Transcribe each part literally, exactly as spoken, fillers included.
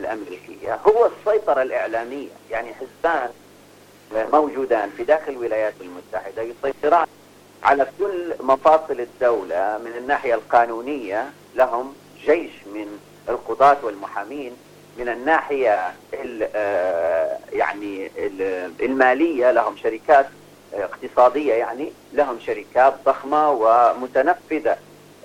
الأمريكية هو السيطرة الإعلامية. يعني حزبان موجودان في داخل الولايات المتحدة يسيطران على كل مفاصل الدولة. من الناحية القانونية لهم جيش من القضاة والمحامين، من الناحية يعني المالية لهم شركات اقتصادية، يعني لهم شركات ضخمة ومتنفذة.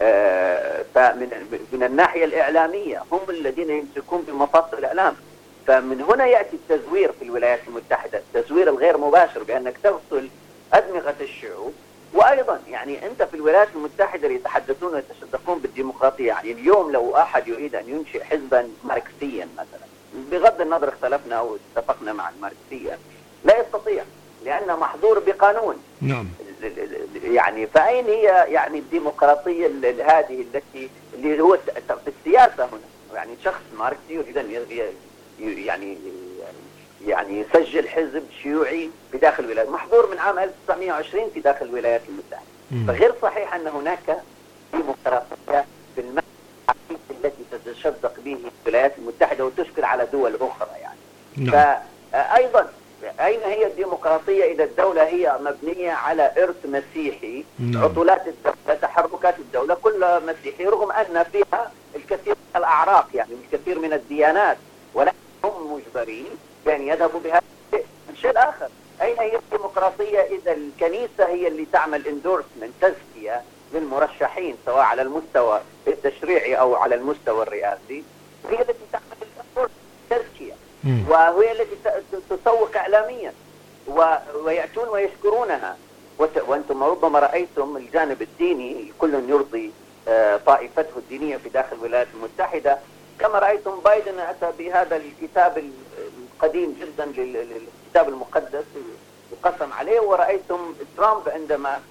فمن من الناحية الإعلامية هم الذين يمسكون بمفاصل الإعلام. فمن هنا يأتي التزوير في الولايات المتحدة، التزوير الغير مباشر، بأنك تغسل أدمغة الشعوب. وأيضا يعني أنت في الولايات المتحدة يتحدثون ويتشدقون بالديمقراطية. يعني اليوم لو أحد يريد أن ينشئ حزبا ماركسيا مثلا، بغض النظر اختلفنا أو اتفقنا مع الماركسية، لا يستطيع لأنه محظور بقانون. نعم. يعني فأين هي يعني الديمقراطية هذه التي اللي هو في السياسة هنا؟ يعني شخص ماركسي يريد أن يعني يعني يسجل حزب شيوعي في داخل الولايات، محظور من عام ألف وتسعمائة وعشرين في داخل الولايات المتحدة. فغير صحيح أن هناك ديمقراطية في المعنى التي تتشدق به الولايات المتحدة وتشكل على دول أخرى يعني. نعم. فأيضا أين هي الديمقراطية إذا الدولة هي مبنية على إرث مسيحي؟ نعم. عطلات الدولة، تحركات الدولة كلها مسيحي، رغم أن فيها الكثير من الأعراق، يعني الكثير من الديانات، ولكن هم مجبرين بأن يذهبوا بهذا الشيء الآخر. أين هي الديمقراطية إذا الكنيسة هي اللي تعمل اندورسمنت، تزكية للمرشحين سواء على المستوى التشريعي أو على المستوى الرئاسي، هي التي تعمل تزكية وهي التي تسوق إعلاميا ويأتون ويشكرونها. وأنتم ربما رأيتم الجانب الديني كل يرضي طائفته الدينية في داخل الولايات المتحدة، كما رأيتم بايدن أتى بهذا الكتاب القديم جدا للكتاب المقدس وقسم عليه، ورأيتم ترامب عندما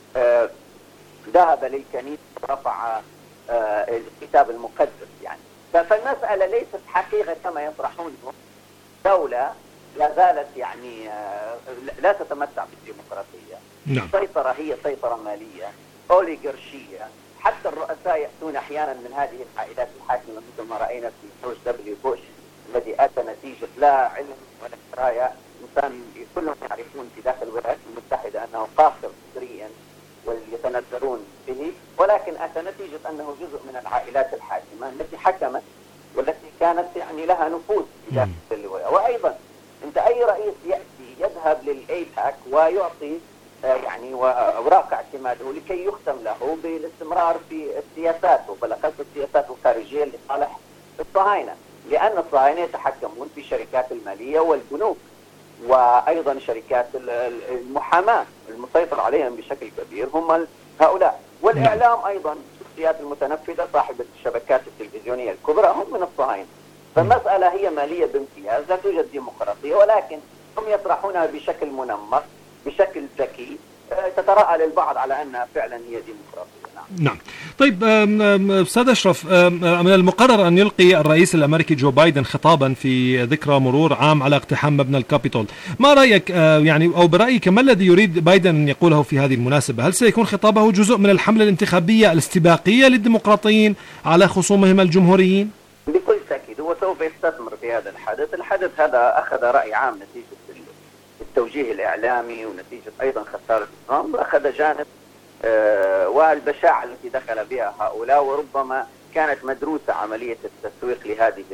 ذهب للكنيسة ورفع الكتاب المقدس. يعني فالمسألة ليست حقيقة كما يطرحون. دولة لا زالت يعني لا تتمتع بالديمقراطية. نعم. السيطرة هي سيطرة مالية أوليغارشية. حتى الرؤساء يأتون أحيانا من هذه العائلات الحاكمة، مثل ما رأينا في جورج دبليو بوش الذي أتى نتيجة لا علم ولا دراية. إنسان كلهم يعرفون في داخل الولايات المتحدة أنه قاصر فكريا ويتنذرون به، ولكن أتى نتيجة أنه جزء من العائلات الحاكمة التي حكمت والتي كانت يعني لها نفوذ في داخل الولاية. وأيضا أنت أي رئيس يأتي يذهب للأيباك ويعطي يعني وأوراق اعتماده لكي يختم له بالاستمرار في السياسات وبالأخص السياسات الخارجية لصالح الصهاينة، لأن الصهاينة يتحكمون في الشركات المالية والبنوك وأيضا شركات المحاماة المسيطر عليهم بشكل كبير هم هؤلاء. والإعلام أيضا الشخصيات المتنفذة صاحبة الشبكات التلفزيونية الكبرى هم من الصهاينة. فالمسألة هي مالية بامتياز، لا توجد ديمقراطية، ولكن هم يطرحونها بشكل منمق بشكل ذكي تتراءى للبعض على أنها فعلا هي ديمقراطية. نعم. نعم. طيب أستاذ أشرف، من المقرر أن يلقي الرئيس الأمريكي جو بايدن خطابا في ذكرى مرور عام على اقتحام مبنى الكابيتول. ما رأيك يعني أو برأيك ما الذي يريد بايدن أن يقوله في هذه المناسبة؟ هل سيكون خطابه جزء من الحملة الانتخابية الاستباقية للديمقراطيين على خصومهم الجمهوريين؟ بكل تأكيد هو سوف يستثمر في هذا الحدث. الحدث هذا أخذ رأي عام نتيجة التوجيه الإعلامي ونتيجة أيضا خسارة ترامب، أخذ جانب آه والبشاعة التي دخل بها هؤلاء، وربما كانت مدروسة عملية التسويق لهذه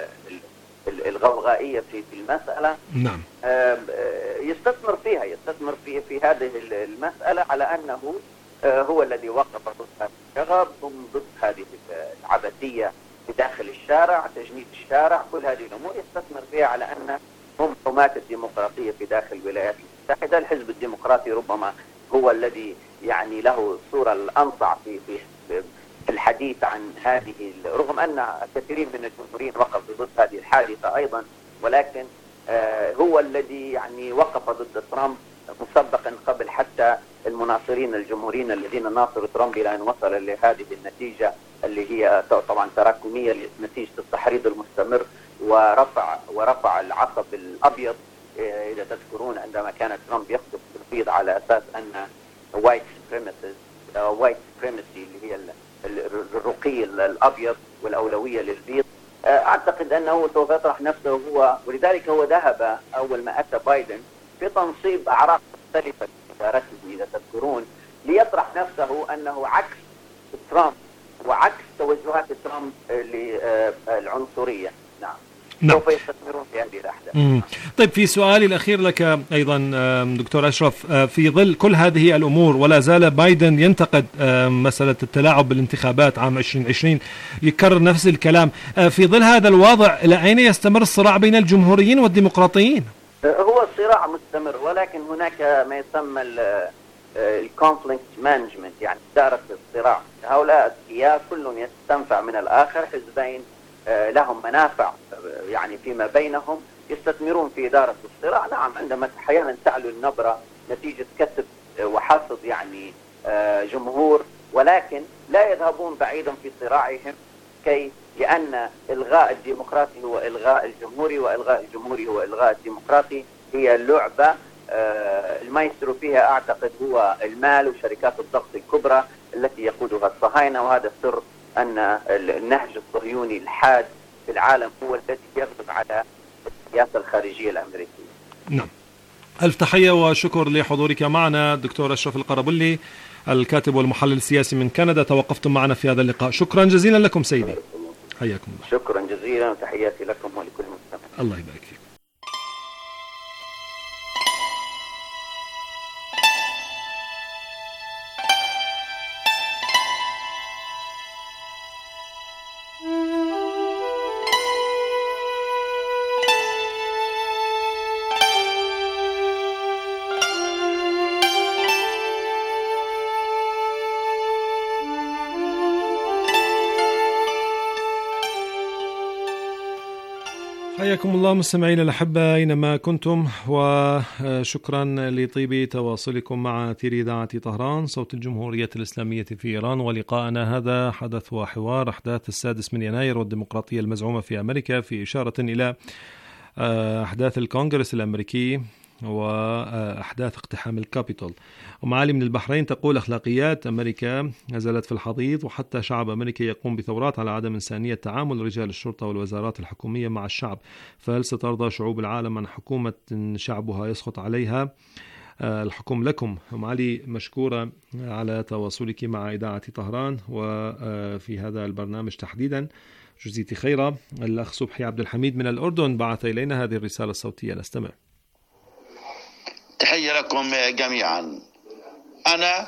الغوغائية في في المسألة. نعم. آه يستثمر فيها يستثمر في في هذه المسألة على أنه آه هو الذي وقف ضد هذا الشغب، ضد هذه العبثية في داخل الشارع، تجميد الشارع، كل هذه الأمور يستثمر فيها على أن هم حماة الديمقراطية في داخل الولايات المتحدة. الحزب الديمقراطي ربما هو الذي يعني له الصورة الأنصع في في الحديث عن هذه، رغم أن كثيرين من الجمهوريين وقفوا ضد هذه الحادثة أيضا، ولكن آه هو الذي يعني وقف ضد ترامب مسبقا قبل حتى المناصرين الجمهوريين الذين ناصروا ترامب إلى أن وصل لهذه النتيجة اللي هي طبعا تراكمية نتيجة التحريض المستمر ورفع ورفع العصب الأبيض. إذا تذكرون عندما كان ترامب يخطب البيض على أساس أن وايت سوبريمسي وايت سوبريمسي اللي هي الرقي الأبيض والأولوية للبيض، أعتقد أنه سوف يطرح نفسه هو، ولذلك هو ذهب أول ما أتى بايدن في تنصيب أعراق مختلفة في إدارته إذا تذكرون، ليطرح نفسه أنه عكس ترامب وعكس توجهات ترامب للعنصرية. نعم. نعم. سوف يستثمرون في هذه الأحداث. طيب، في سؤالي الأخير لك أيضا دكتور أشرف، في ظل كل هذه الأمور ولا زال بايدن ينتقد مسألة التلاعب بالانتخابات عام عشرين عشرين، يكرر نفس الكلام، في ظل هذا الوضع إلى أين يستمر الصراع بين الجمهوريين والديمقراطيين؟ هو الصراع مستمر، ولكن هناك ما يسمى الكونفليكت مانجمنت، يعني إدارة الصراع. هؤلاء السياسة كل يستنفع من الآخر، حزبين لهم منافع يعني فيما بينهم، يستثمرون في إدارة الصراع. نعم، عندما أحيانا تعلو النبرة نتيجة كسب وحصد يعني جمهور، ولكن لا يذهبون بعيدا في صراعهم، كي لأن إلغاء الديمقراطي هو إلغاء الجمهوري، وإلغاء الجمهوري هو إلغاء الديمقراطي. هي اللعبة المايسترو فيها أعتقد هو المال وشركات الضغط الكبرى التي يقودها الصهاينة، وهذا سر أن النهج الصهيوني الحاد في العالم هو الذي يغلب على السياسة الخارجية الأمريكية. نعم. ألف تحية وشكر لحضورك معنا دكتور أشرف القربلي، الكاتب والمحلل السياسي من كندا. توقفتم معنا في هذا اللقاء، شكرا جزيلا لكم سيدي. حياكم الله. شكرا جزيلا وتحياتي لكم ولكل مستمع. الله يبارك فيك. حياكم الله مستمعينا الأحبة أينما كنتم، وشكرا لطيب تواصلكم مع أثير إذاعة طهران صوت الجمهورية الإسلامية في إيران. ولقاءنا هذا حدث وحوار أحداث السادس من يناير والديمقراطية المزعومة في أمريكا، في إشارة إلى أحداث الكونغرس الأمريكي وأحداث اقتحام الكابيتول. ومعالي من البحرين تقول أخلاقيات أمريكا نزلت في الحضيض، وحتى شعب أمريكا يقوم بثورات على عدم إنسانية تعامل رجال الشرطة والوزارات الحكومية مع الشعب، فهل سترضى شعوب العالم عن حكومة شعبها يسقط عليها الحكم لكم؟ معالي مشكورة على تواصلك مع إذاعة طهران وفي هذا البرنامج تحديدا، جزيتي خيرا. الأخ صبحي عبد الحميد من الأردن بعث إلينا هذه الرسالة الصوتية، نستمع. تحية لكم جميعا. أنا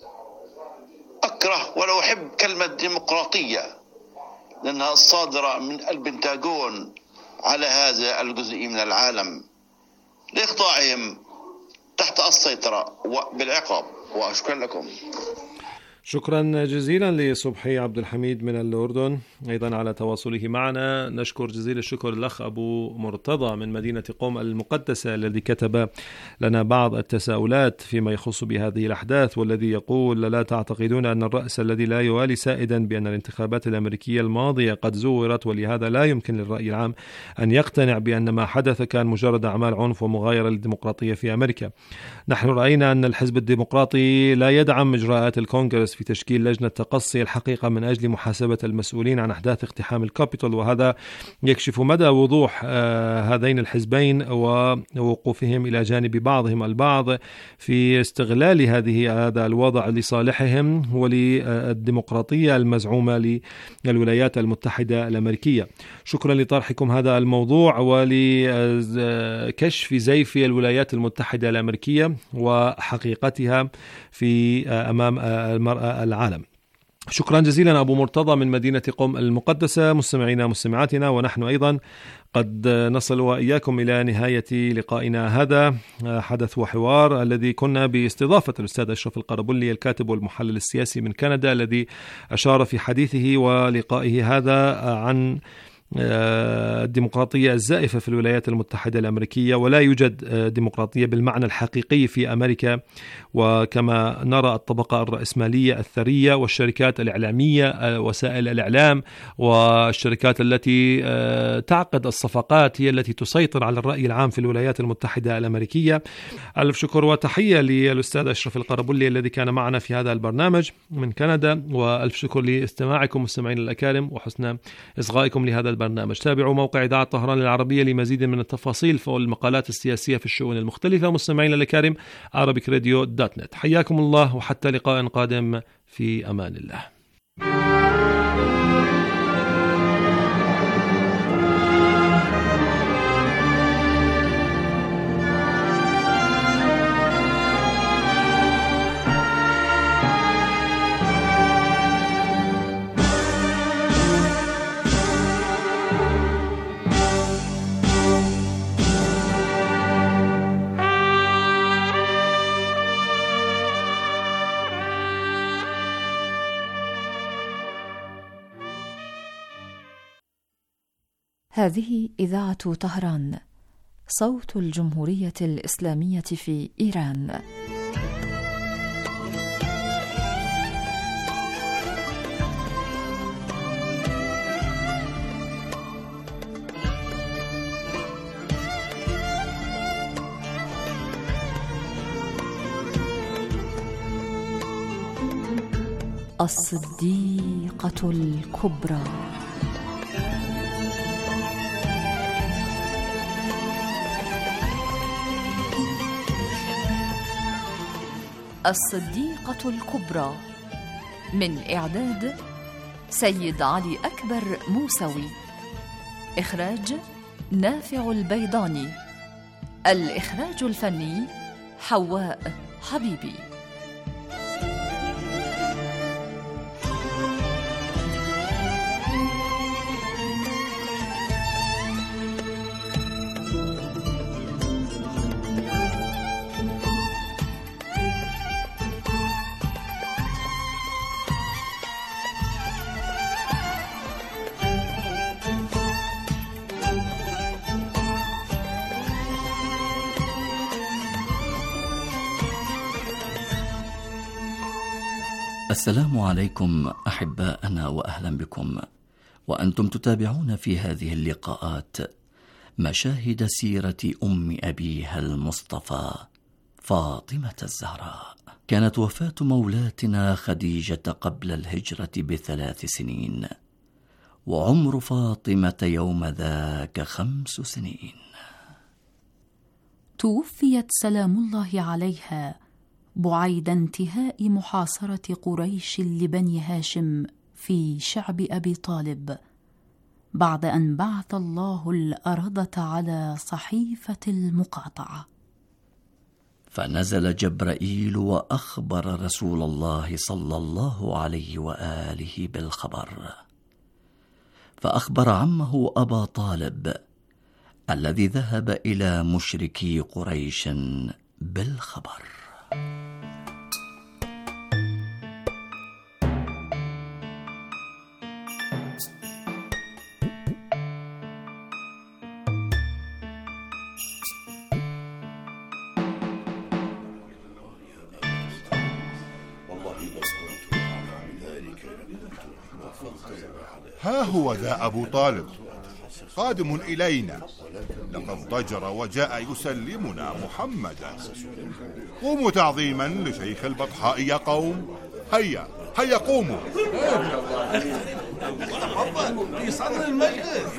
أكره ولا أحب كلمة ديمقراطية، لأنها الصادرة من البنتاغون على هذا الجزء من العالم لإخضاعهم تحت السيطرة وبالعقاب. وأشكر لكم. شكرا جزيلا لصبحي عبد الحميد من الأردن أيضا على تواصله معنا. نشكر جزيل الشكر الأخ أبو مرتضى من مدينة قم المقدسة الذي كتب لنا بعض التساؤلات فيما يخص بهذه الأحداث، والذي يقول: لا تعتقدون أن الرأس الذي لا يوالي سائدا بأن الانتخابات الأمريكية الماضية قد زورت، ولهذا لا يمكن للرأي العام أن يقتنع بأن ما حدث كان مجرد أعمال عنف ومغايرة للديمقراطية في أمريكا؟ نحن رأينا أن الحزب الديمقراطي لا يدعم إجراءات الكونغرس في تشكيل لجنة تقصي الحقيقة من أجل محاسبة المسؤولين عن أحداث اقتحام الكابيتول، وهذا يكشف مدى وضوح هذين الحزبين ووقوفهم إلى جانب بعضهم البعض في استغلال هذه هذا الوضع لصالحهم وللديمقراطية المزعومة للولايات المتحدة الأمريكية. شكرا لطرحكم هذا الموضوع ولكشف زيف الولايات المتحدة الأمريكية وحقيقتها في أمام المرأة العالم. شكرا جزيلا أبو مرتضى من مدينة قم المقدسة. مستمعينا مستمعاتنا، ونحن أيضا قد نصل وإياكم إلى نهاية لقائنا هذا حدث وحوار الذي كنا باستضافة الأستاذ أشرف القربلي الكاتب والمحلل السياسي من كندا، الذي أشار في حديثه ولقائه هذا عن الديمقراطية الزائفة في الولايات المتحدة الأمريكية، ولا يوجد ديمقراطية بالمعنى الحقيقي في أمريكا، وكما نرى الطبقة الرأسمالية الثرية والشركات الإعلامية وسائل الإعلام والشركات التي تعقد الصفقات هي التي تسيطر على الرأي العام في الولايات المتحدة الأمريكية. ألف شكر وتحية للأستاذ أشرف القربلي الذي كان معنا في هذا البرنامج من كندا، وألف شكر لاستماعكم مستمعين الأكارم وحسن إصغائكم لهذا البرنامج. تابعوا موقع إذاعة طهران العربية لمزيد من التفاصيل فوق المقالات السياسية في الشؤون المختلفة. مستمعينا الكرام، عربيك راديو دوت نت، حياكم الله وحتى لقاء قادم، في أمان الله. هذه إذاعة طهران، صوت الجمهورية الإسلامية في إيران. الصديقة الكبرى. الصديقة الكبرى، من إعداد سيد علي أكبر موسوي، إخراج نافع البيضاني، الإخراج الفني حواء حبيبي. السلام عليكم أحباءنا وأهلا بكم، وأنتم تتابعون في هذه اللقاءات مشاهد سيرة أم أبيها المصطفى فاطمة الزهراء. كانت وفاة مولاتنا خديجة قبل الهجرة بثلاث سنين، وعمر فاطمة يوم ذاك خمس سنين. توفيت سلام الله عليها بعيد انتهاء محاصرة قريش لبني هاشم في شعب أبي طالب، بعد أن بعث الله الأرضة على صحيفة المقاطعة. فنزل جبرائيل وأخبر رسول الله صلى الله عليه وآله بالخبر، فأخبر عمه أبا طالب الذي ذهب إلى مشركي قريش بالخبر. ها هو ذا أبو طالب قادم إلينا، لقد ضجر وجاء يسلمنا محمدا. قوموا تعظيما لشيخ البطحاء يا قوم، هيا هيا قوموا. في صدر المجلس.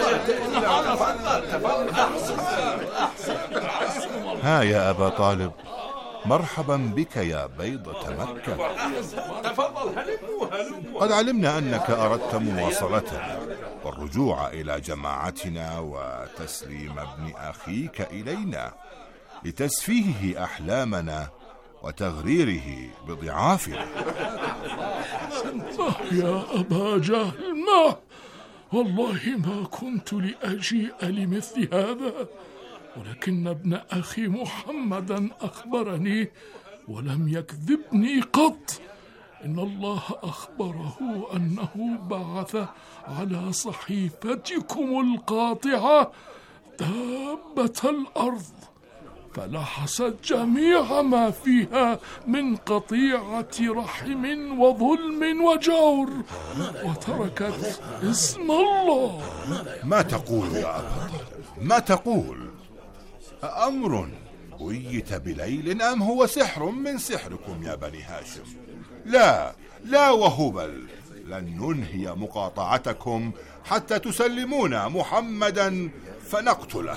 ها يا أبا طالب، مرحبا بك يا بيضة مكة. قد علمنا أنك أردت مواصلتنا والرجوع إلى جماعتنا وتسليم ابن أخيك إلينا لتسفيهه أحلامنا وتغريره بضعافنا. ما يا أبا جهل، ما والله ما كنت لأجيء لمثل هذا، ولكن ابن أخي محمدا أخبرني ولم يكذبني قط. إن الله أخبره أنه بعث على صحيفتكم القاطعة دابة الأرض، فلحست جميع ما فيها من قطيعة رحم وظلم وجور، وتركت اسم الله. ما تقول يا أبا طالب؟ ما تقول؟ أمر بيت بليل أم هو سحر من سحركم يا بني هاشم؟ لا لا وهبل، لن ننهي مقاطعتكم حتى تسلمونا محمدا فنقتله.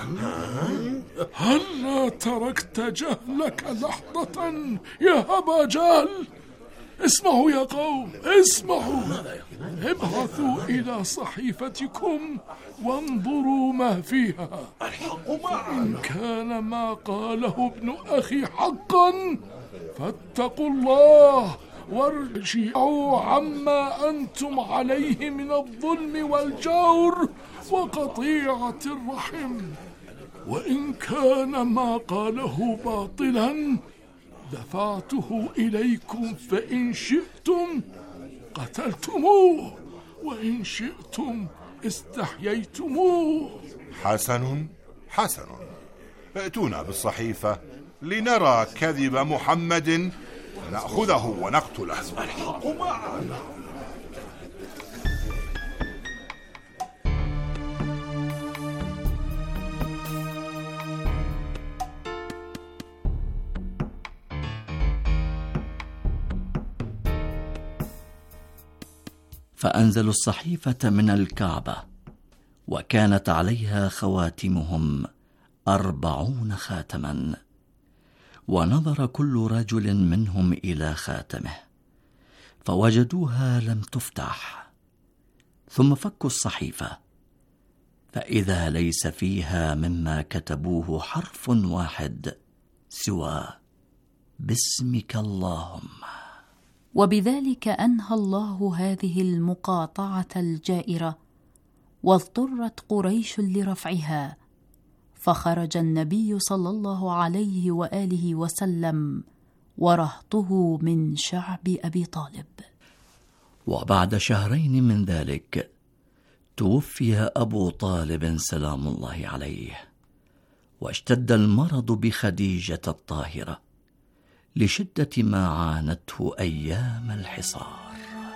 هلا تركت جهلك لحظة يا أبا جهل؟ اسمعوا يا قوم، اسمعوا. ابعثوا إلى صحيفتكم وانظروا ما فيها. إن كان ما قاله ابن أخي حقا فاتقوا الله وارجعوا عما أنتم عليه من الظلم والجور وقطيعة الرحم. وإن كان ما قاله باطلا دفعته إليكم، فإن شئتم قتلتموه وإن شئتم استحييتموه. حسن حسن، ائتونا بالصحيفة لنرى كذب محمد نأخذه ونقتله. الحق معنا. فأنزلوا الصحيفة من الكعبة، وكانت عليها خواتمهم أربعون خاتما، ونظر كل رجل منهم إلى خاتمه فوجدوها لم تفتح، ثم فكوا الصحيفة فإذا ليس فيها مما كتبوه حرف واحد سوى باسمك اللهم. وبذلك أنهى الله هذه المقاطعة الجائرة، واضطرت قريش لرفعها، فخرج النبي صلى الله عليه وآله وسلم ورهطه من شعب أبي طالب. وبعد شهرين من ذلك توفي أبو طالب سلام الله عليه، واشتد المرض بخديجة الطاهرة لشدة ما عانته أيام الحصار.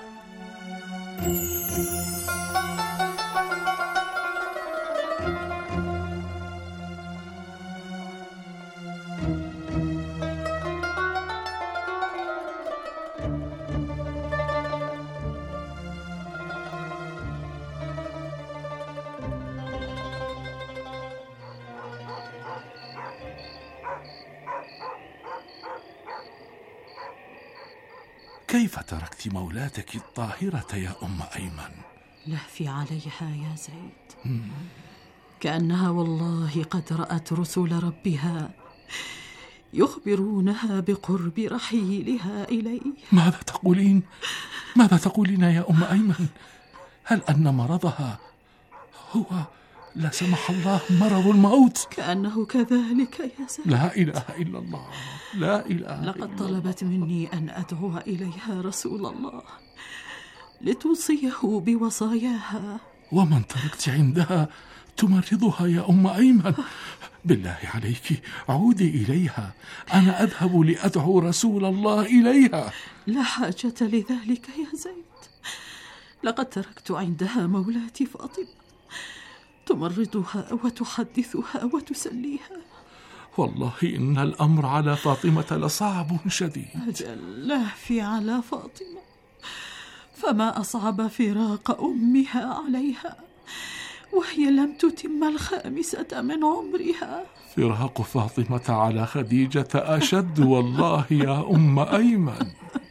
كيف تركت مولاتك الطاهرة يا أم أيمن؟ لهفي عليها يا زيد، كأنها والله قد رأت رسل ربها يخبرونها بقرب رحيلها إليه. ماذا تقولين؟ ماذا تقولين يا أم أيمن؟ هل أن مرضها هو لا سمح الله مرض الموت؟ كأنه كذلك يا زيد. لا إله إلا الله، لا إله. لقد طلبت مني أن أدعو إليها رسول الله لتوصيه بوصاياها. ومن تركت عندها تمرضها يا أم أيمن؟ بالله عليك عودي إليها، أنا أذهب لأدعو رسول الله إليها. لا حاجة لذلك يا زيد، لقد تركت عندها مولاتي فاطمة تمرضها وتحدثها وتسليها. والله إن الأمر على فاطمة لصعب شديد. أجل لهفي على فاطمة، فما أصعب فراق أمها عليها وهي لم تتم الخامسة من عمرها. فراق فاطمة على خديجة أشد والله يا أم أيمن.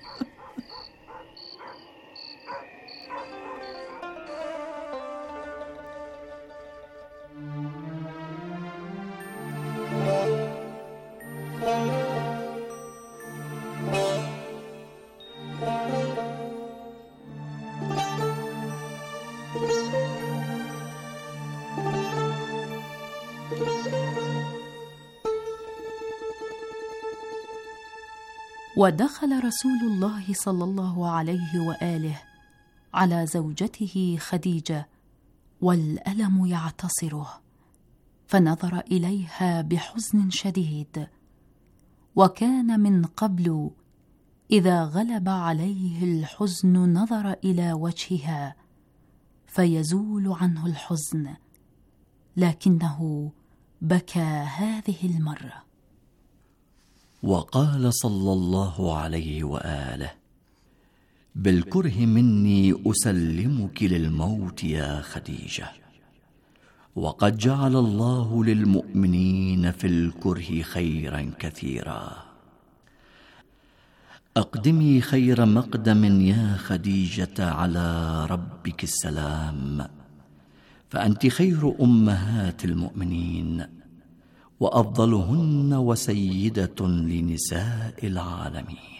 ودخل رسول الله صلى الله عليه وآله على زوجته خديجة والألم يعتصره، فنظر إليها بحزن شديد، وكان من قبل إذا غلب عليه الحزن نظر إلى وجهها فيزول عنه الحزن، لكنه بكى هذه المرة. وقال صلى الله عليه وآله: بالكره مني أسلمك للموت يا خديجة، وقد جعل الله للمؤمنين في الكره خيرا كثيرا. أقدمي خير مقدم يا خديجة على ربك السلام، فأنت خير أمهات المؤمنين وأفضلهن وسيدة لنساء العالمين.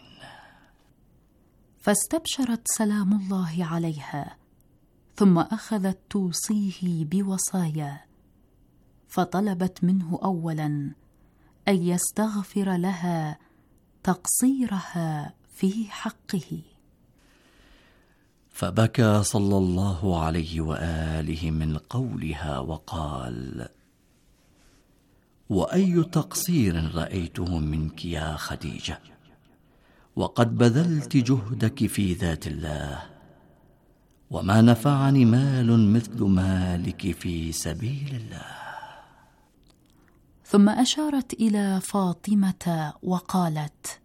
فاستبشرت سلام الله عليها، ثم أخذت توصيه بوصايا، فطلبت منه أولا أن يستغفر لها تقصيرها في حقه. فبكى صلى الله عليه وآله من قولها وقال: وأي تقصير رأيته منك يا خديجة، وقد بذلت جهدك في ذات الله، وما نفعني مال مثل مالك في سبيل الله. ثم أشارت إلى فاطمة وقالت: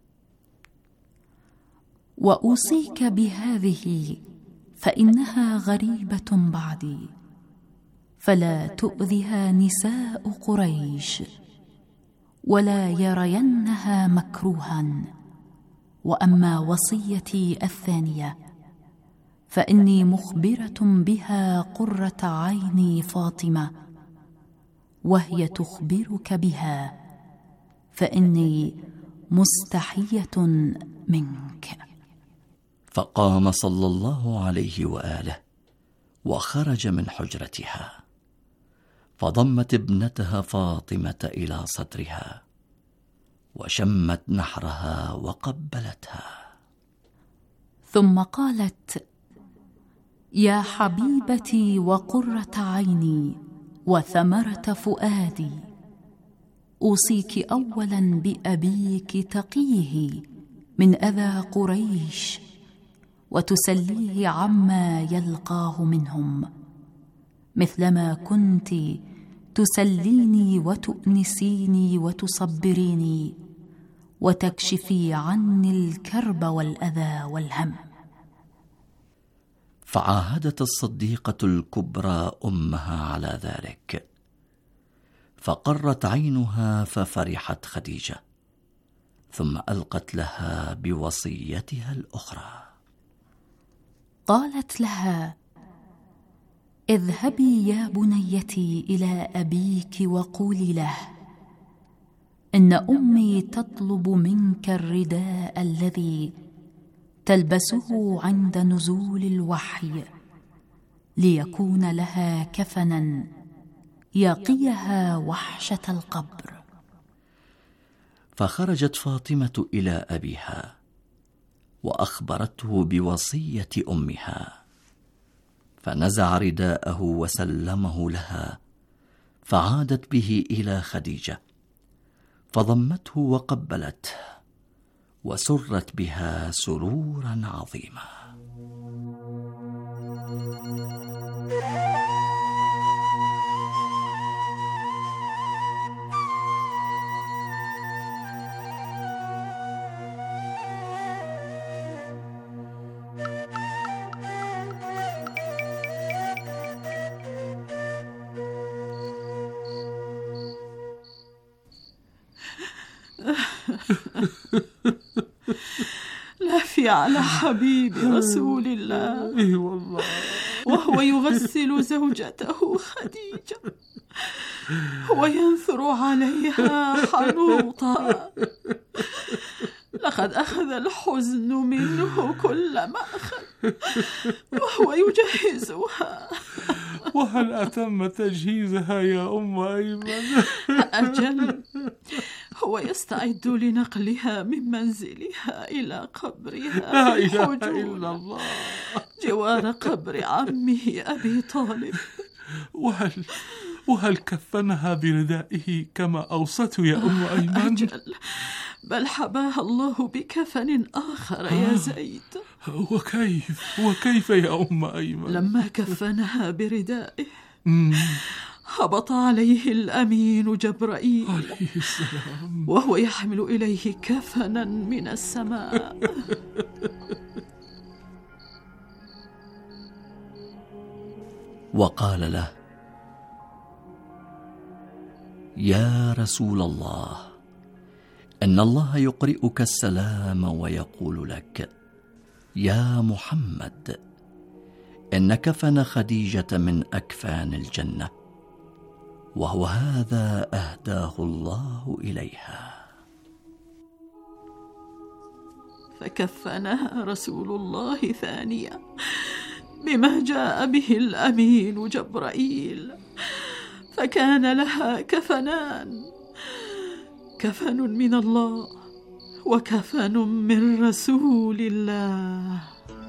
وأوصيك بهذه فإنها غريبة بعدي، فلا تؤذها نساء قريش ولا يرينها مكروها. وأما وصيتي الثانية فإني مخبرة بها قرة عيني فاطمة، وهي تخبرك بها، فإني مستحية منك. فقام صلى الله عليه وآله وخرج من حجرتها، فضمت ابنتها فاطمة إلى صدرها وشمت نحرها وقبلتها، ثم قالت: يا حبيبتي وقرة عيني وثمرة فؤادي، أوصيك أولا بأبيك تقيه من أذى قريش، وتسليه عما يلقاه منهم، مثلما كنت تسليني وتؤنسيني وتصبريني وتكشفي عني الكرب والأذى والهم. فعاهدت الصديقة الكبرى أمها على ذلك، فقرت عينها ففرحت خديجة، ثم ألقت لها بوصيتها الأخرى. قالت لها: اذهبي يا بنيتي إلى أبيك وقولي له: إن أمي تطلب منك الرداء الذي تلبسه عند نزول الوحي، ليكون لها كفنا يقيها وحشة القبر. فخرجت فاطمة إلى أبيها وأخبرته بوصية أمها، فنزع رداءه وسلمه لها، فعادت به إلى خديجة فضمته وقبلته وسرت بها سرورا عظيما. لا في على حبيب رسول الله، إيه والله، وهو يغسل زوجته خديجة وينثر عليها حنوطا. لقد أخذ الحزن منه كل مأخذ وهو يجهزها. وهل أتم تجهيزها يا أم أيمن؟ أجل، هو يستعد لنقلها من منزلها إلى قبرها لا إله إلا الله، جوار قبر عمه أبي طالب. وهل وهل كفنها بردائه كما أوصت يا أم أيمن؟ أجل، بل حباها الله بكفن آخر يا زيد. وكيف وكيف يا أم أيمن؟ لما كفنها بردائه هبط عليه الأمين جبرائيل عليه السلام، وهو يحمل إليه كفنا من السماء. وقال له: يا رسول الله، إن الله يقرئك السلام ويقول لك: يا محمد، إن كفن خديجة من أكفان الجنة، وهو هذا أهداه الله إليها. فكفنها رسول الله ثانية بما جاء به الأمين جبرائيل، فكان لها كفنان، كفن من الله وكفن من رسول الله.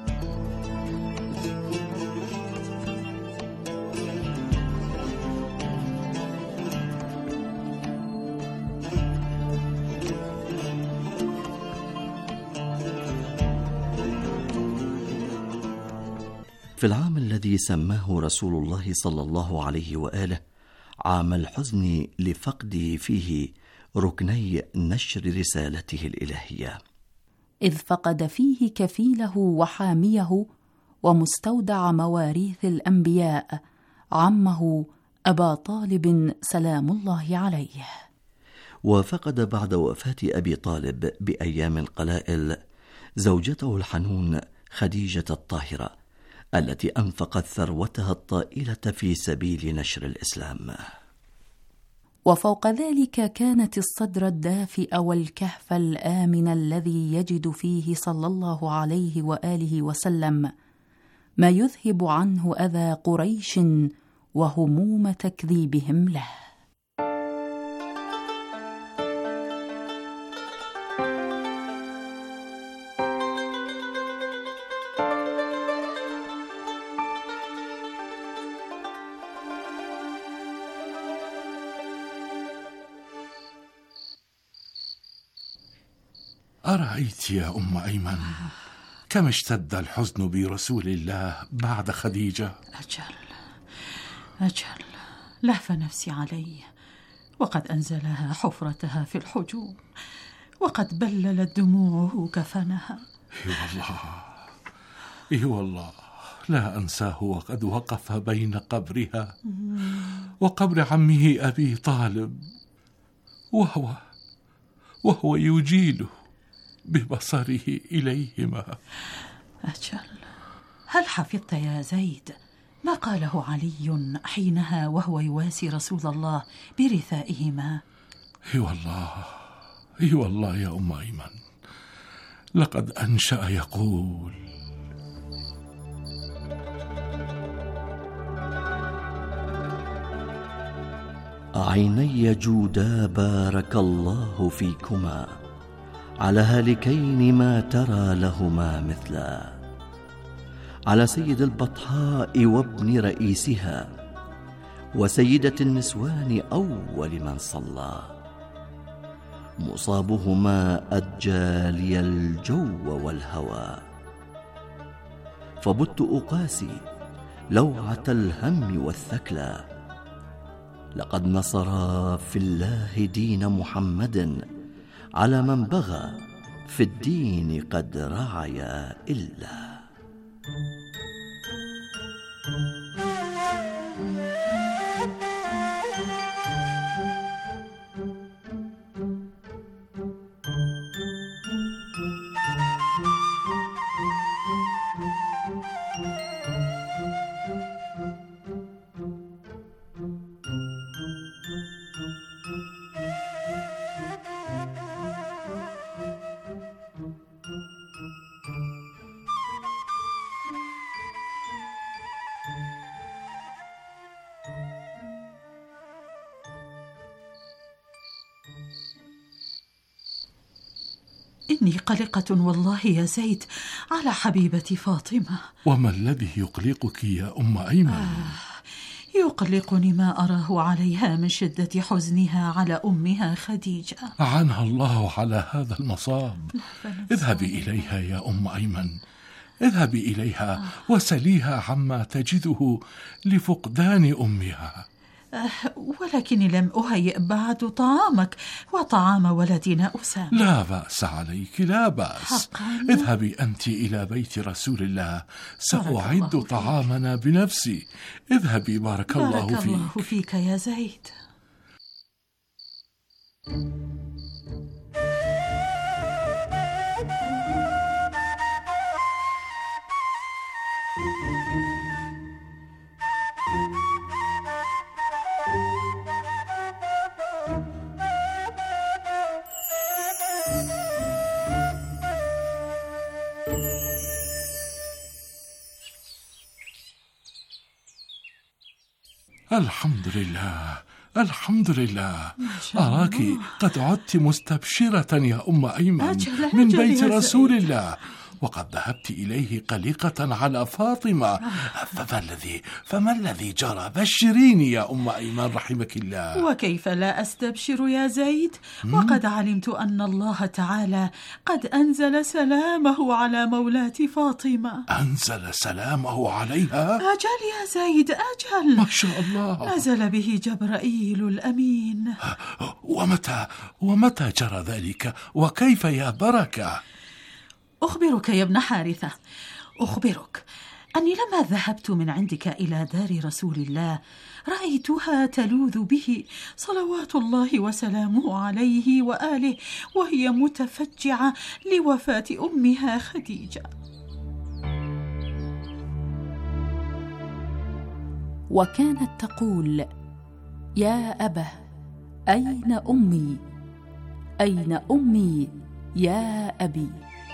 في العام الذي سماه رسول الله صلى الله عليه وآله عام الحزن لفقد فيه ركني نشر رسالته الإلهية، إذ فقد فيه كفيله وحاميه ومستودع مواريث الأنبياء عمه أبا طالب سلام الله عليه. وفقد بعد وفاة أبي طالب بأيام قلائل زوجته الحنون خديجة الطاهرة، التي أنفقت ثروتها الطائلة في سبيل نشر الإسلام. وفوق ذلك كانت الصدر الدافئ والكهف الآمن الذي يجد فيه صلى الله عليه وآله وسلم ما يذهب عنه أذى قريش وهموم تكذيبهم له. أرأيت يا أم أيمن كم اشتد الحزن برسول الله بعد خديجة؟ أجل أجل، لهف نفسي عليه، وقد أنزلها حفرتها في الحجون، وقد بللت دموعه كفنها. إي والله إي والله لا أنساه وقد وقف بين قبرها وقبر عمه أبي طالب، وهو وهو يجيله ببصره إليهما. أجل، هل حفظت يا زيد ما قاله علي حينها وهو يواسي رسول الله برثائهما؟ اي والله اي والله يا أم أيمن، لقد أنشأ يقول: عيني جودا بارك الله فيكما، على هالكين ما ترى لهما مثلا، على سيد البطحاء وابن رئيسها، وسيدة النسوان أول من صلى، مصابهما أدجى لي الجو والهوى، فبت أقاسي لوعة الهم والثكلى، لقد نصرا في الله دين محمد، على من بغى في الدين قد رعيا إلا. إني قلقة والله يا زيد على حبيبتي فاطمة. وما الذي يقلقك يا أم أيمن؟ آه يقلقني ما أراه عليها من شدة حزنها على أمها خديجة، عنها الله على هذا المصاب. اذهبي إليها يا أم أيمن، اذهبي إليها وسليها عما تجده لفقدان أمها. ولكني لم أهيئ بعد طعامك وطعام ولدنا أسامة. لا بأس عليك، لا بأس. حقا؟ اذهبي أنت إلى بيت رسول الله، سأعد طعامنا بنفسي. اذهبي، بارك, بارك الله فيك. الله فيك يا زيد. الحمد لله، الحمد لله. أراك قد عدت مستبشرة يا أم أيمن من بيت رسول الله، وقد ذهبت إليه قلقة على فاطمة. فما الذي فما الذي جرى؟ بشريني يا أم أيمن رحمك الله. وكيف لا أستبشر يا زيد، وقد علمت أن الله تعالى قد أنزل سلامه على مولاتي فاطمة. أنزل سلامه عليها؟ أجل يا زيد، أجل، ما شاء الله. نزل به جبرائيل الأمين. ومتى ومتى جرى ذلك، وكيف يا بركة؟ أخبرك يا ابن حارثة، أخبرك أني لما ذهبت من عندك إلى دار رسول الله رأيتها تلوذ به صلوات الله وسلامه عليه وآله، وهي متفجعة لوفاة أمها خديجة. وكانت تقول: يا أبه، أين أمي؟ أين أمي يا أبي؟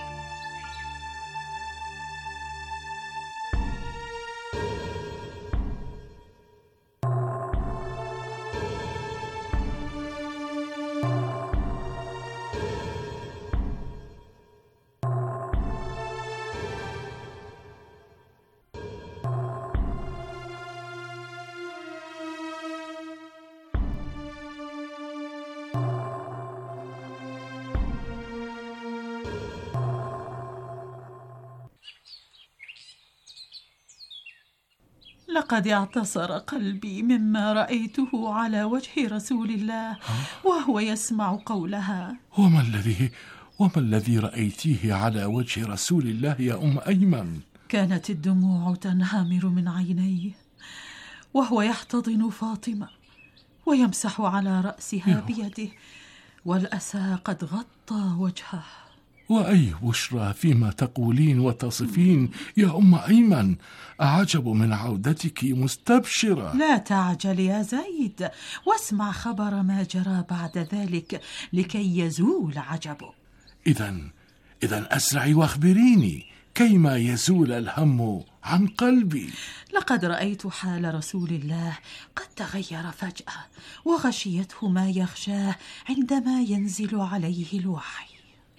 لقد اعتصر قلبي مما رأيته على وجه رسول الله وهو يسمع قولها. وما الذي وما الذي رأيتيه على وجه رسول الله يا أم أيمن؟ كانت الدموع تنهمر من عينيه وهو يحتضن فاطمة ويمسح على رأسها بيده، والأسى قد غطى وجهه. وأي بشرى فيما تقولين وتصفين يا أم أيمن، أعجب من عودتك مستبشرة. لا تعجل يا زيد، واسمع خبر ما جرى بعد ذلك لكي يزول عجبك. إذن إذن أسرعي واخبريني كيما يزول الهم عن قلبي. لقد رأيت حال رسول الله قد تغير فجأة، وغشيته ما يخشاه عندما ينزل عليه الوحي.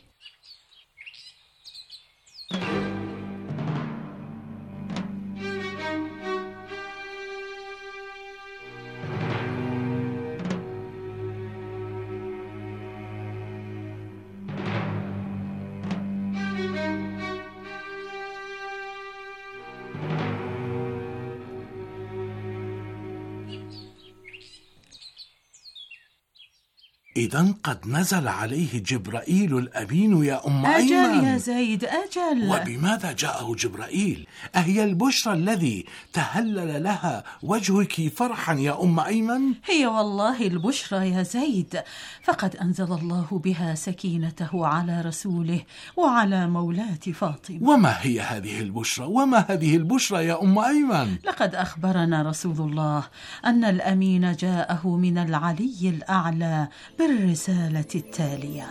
إذن قد نزل عليه جبرائيل الأمين يا أم أيمن. أجل يا زيد، أجل. وبماذا جاءه جبرائيل؟ أهي البشرى الذي تهلل لها وجهك فرحا يا أم أيمن؟ هي والله البشرى يا زيد، فقد أنزل الله بها سكينته على رسوله وعلى مولاة فاطمة. وما هي هذه البشرى؟ وما هذه البشرى يا أم أيمن؟ لقد أخبرنا رسول الله أن الأمين جاءه من العلي الأعلى بالرسالة التالية: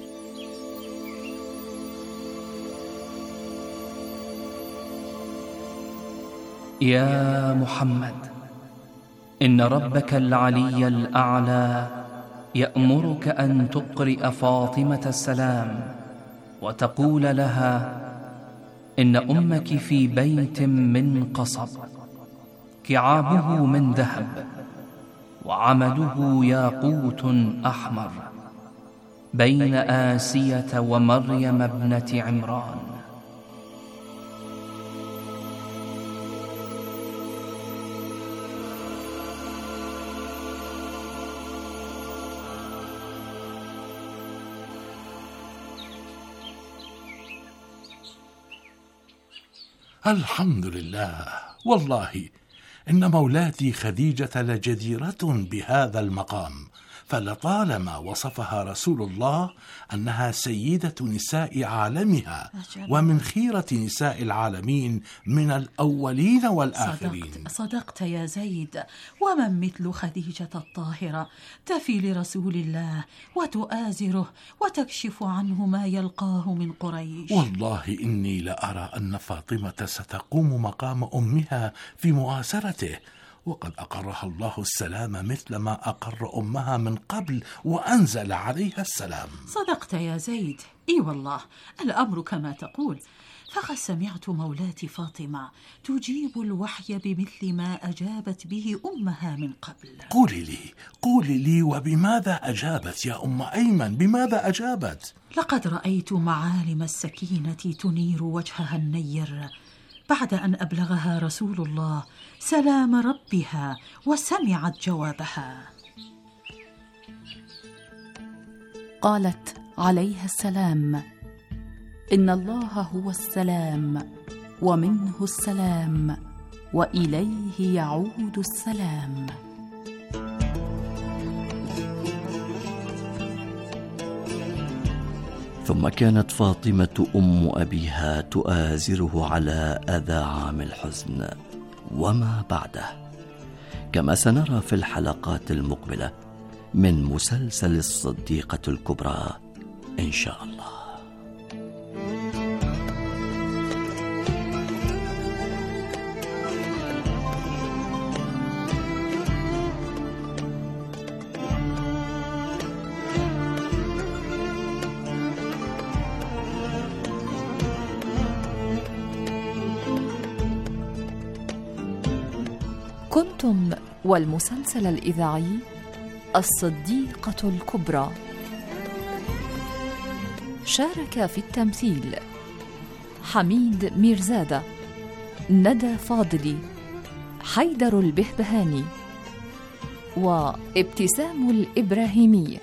يا محمد، إن ربك العلي الأعلى يأمرك أن تقرئ فاطمة السلام وتقول لها: إن أمك في بيت من قصب، كعابه من ذهب، وعمده ياقوت أحمر، بين آسية ومريم ابنة عمران. الحمد لله. والله إن مولاتي خديجة لجديرة بهذا المقام، فلطالما وصفها رسول الله أنها سيدة نساء عالمها ومن خيرة نساء العالمين من الأولين والآخرين. صدقت, صدقت يا زيد. ومن مثل خديجة الطاهرة تفي لرسول الله وتؤازره وتكشف عنه ما يلقاه من قريش. والله إني لأرى أن فاطمة ستقوم مقام أمها في مؤازرته، وقد أقرها الله السلام مثل ما أقر أمها من قبل وأنزل عليها السلام. صدقت يا زيد. إي والله الأمر كما تقول، فقد سمعت مولاتي فاطمة تجيب الوحي بمثل ما أجابت به أمها من قبل. قولي لي قولي لي وبماذا أجابت يا أم أيمن؟ بماذا أجابت؟ لقد رأيت معالم السكينة تنير وجهها النير بعد أن أبلغها رسول الله سلام ربها وسمعت جوابها. قالت عليها السلام: إن الله هو السلام ومنه السلام وإليه يعود السلام. ثم كانت فاطمة أم أبيها تؤازره على أذى عام الحزن وما بعده، كما سنرى في الحلقات المقبلة من مسلسل الصديقة الكبرى إن شاء الله. كنتم والمسلسل الإذاعي الصديقة الكبرى. شارك في التمثيل حميد ميرزادة، ندى فاضلي، حيدر البهبهاني، وابتسام الإبراهيمي.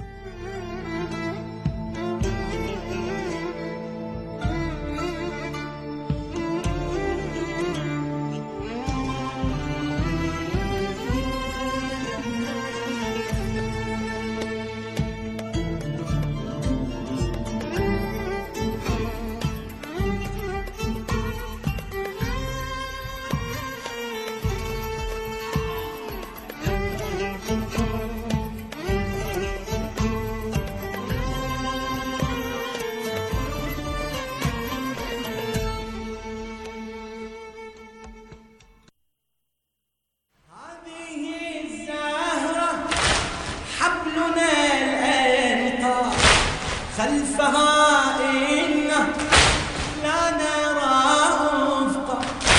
خلفها إنه لا نرى أفقا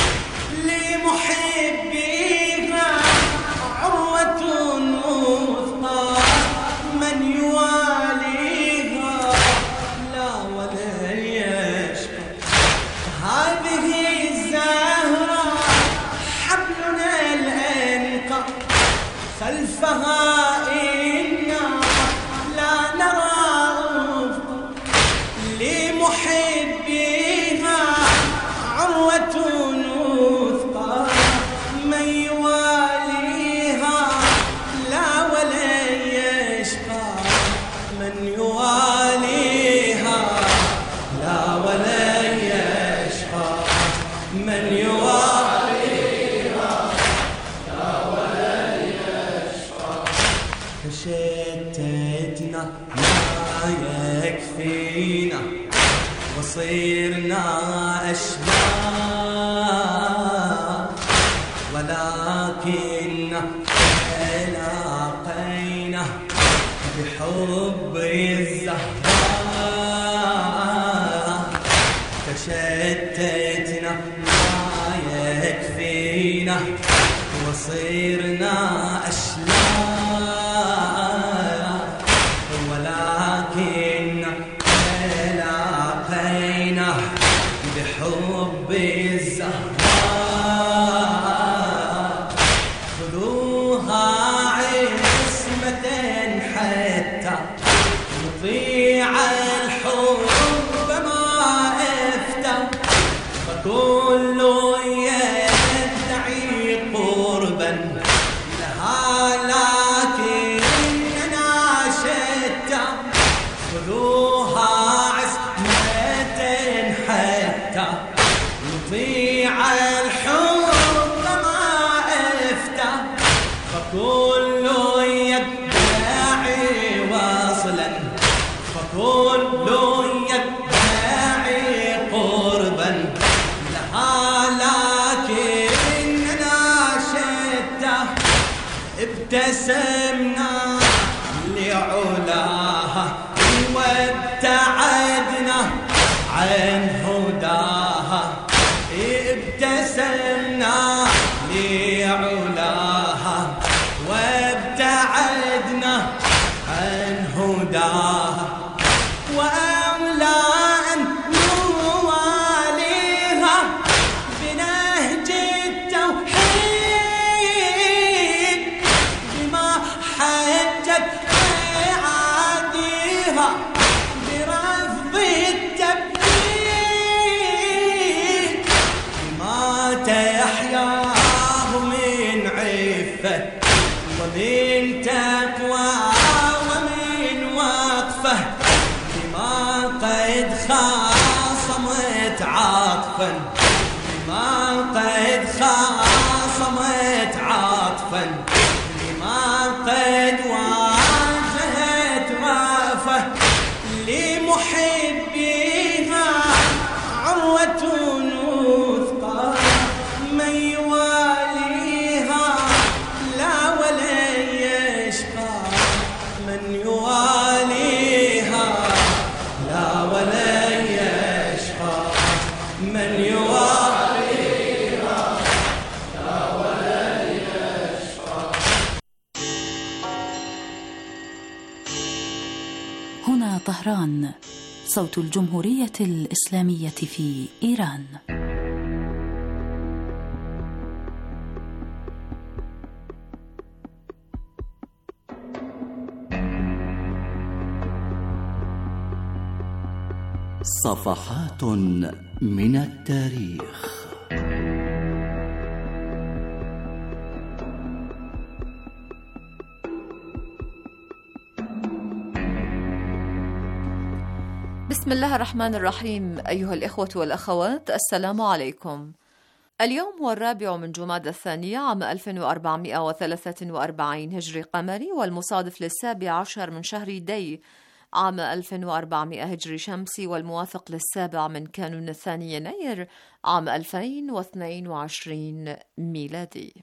لمحبيها عروة وثقى من يواليها لا ولا يشقى. هذه الزهرة حبلنا الأنقى خلفها إنا لا نرى لمحبيها عروة وثقى من يواليها لا ولا يشقى. من يواليها لا ولا يشقى. من يواليها لا ولا يشقى. فشتتنا ما يكفينا وصيرنا أشباه ولكن تلاقينا بحب الزهراء. فشتتنا ما يكفينا وصيرنا أشباه ولكن تلاقينا بحب الزهراء. خذوها عصمة حتى يطيع الحب ما افتى. فكل هداها وأولى أن نواليها بنهج التوحيد بما حجت عاديها برفض التبديد بما تحياه من عفة ومن تقوى ومن وقفة بما قد خاصمت عاطفا بما قد خاصمت عاطفا بما قد واجهت وافة لمحبيها عروة وثقى من يواليها لا ولا يشقى من يواليها لا ولا يشقى من يواليها لا ولا يشقى. هنا طهران، صوت الجمهورية الإسلامية في إيران. صفحات من التاريخ. بسم الله الرحمن الرحيم. أيها الإخوة والأخوات، السلام عليكم. اليوم هو الرابع من جمادى الثانية عام ألف وأربعمائة وثلاثة وأربعين هجري قمري، والمصادف للسابع عشر من شهر دي عام ألف وأربعمائة هجري شمسي، والموافق للسابع من كانون الثاني يناير عام ألفين واثنين وعشرين ميلادي.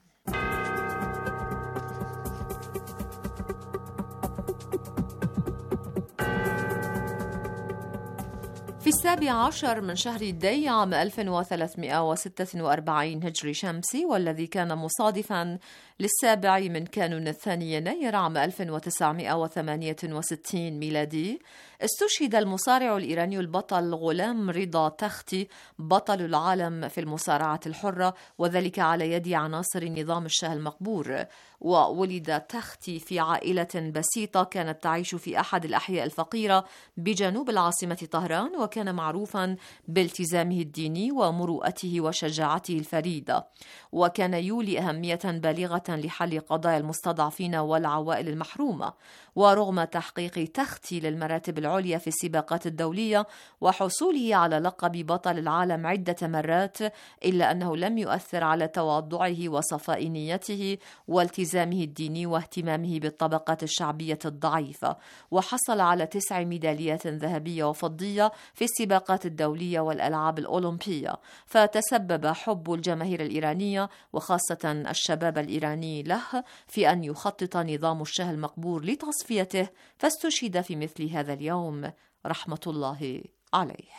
في السابع عشر من شهر دي عام ألف وثلاثمائة وستة وأربعين هجري شمسي، والذي كان مصادفا للسابع من كانون الثاني يناير عام ألف وتسعمائة وثمانية وستين ميلادي، استشهد المصارع الإيراني البطل غلام رضا تختي بطل العالم في المصارعة الحرة، وذلك على يد عناصر نظام الشاه المقبور. وولد تختي في عائلة بسيطة كانت تعيش في أحد الأحياء الفقيرة بجنوب العاصمة طهران، وكان معروفا بالتزامه الديني ومروءته وشجاعته الفريدة، وكان يولي أهمية بالغة لحل قضايا المستضعفين والعوائل المحرومة. ورغم تحقيق تختي للمراتب العليا في السباقات الدولية وحصوله على لقب بطل العالم عدة مرات، إلا أنه لم يؤثر على تواضعه وصفاء نيته والتزامه الديني واهتمامه بالطبقات الشعبية الضعيفة، وحصل على تسع ميداليات ذهبية وفضية في السباقات الدولية والألعاب الأولمبية. فتسبب حب الجماهير الإيرانية وخاصة الشباب الإيراني له في أن يخطط نظام الشاه المقبور لتصفيته، فاستشهد في مثل هذا اليوم رحمة الله عليه.